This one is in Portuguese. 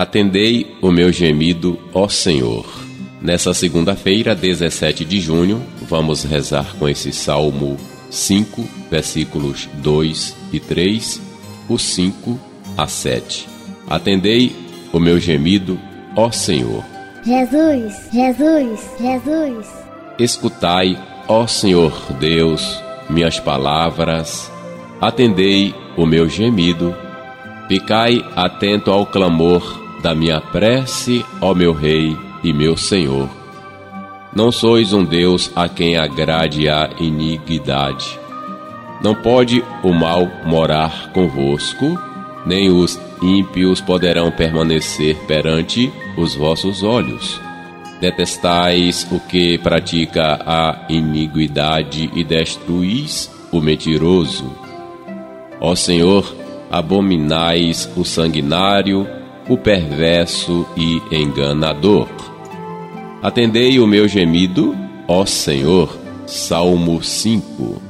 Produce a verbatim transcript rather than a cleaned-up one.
Atendei o meu gemido, ó Senhor. Nessa segunda-feira, dezessete de junho, vamos rezar com esse Salmo cinco, versículos dois e três, o cinco a sete. Atendei o meu gemido, ó Senhor. Jesus, Jesus, Jesus. Escutai, ó Senhor Deus, minhas palavras. Atendei o meu gemido. Ficai atento ao clamor da minha prece, ó meu Rei e meu Senhor. Não sois um Deus a quem agrade a iniquidade. Não pode o mal morar convosco, nem os ímpios poderão permanecer perante os vossos olhos. Detestais o que pratica a iniquidade e destruís o mentiroso. Ó Senhor, abominais o sanguinário, o perverso e enganador. Atendei o meu gemido, ó Senhor. Salmo cinco.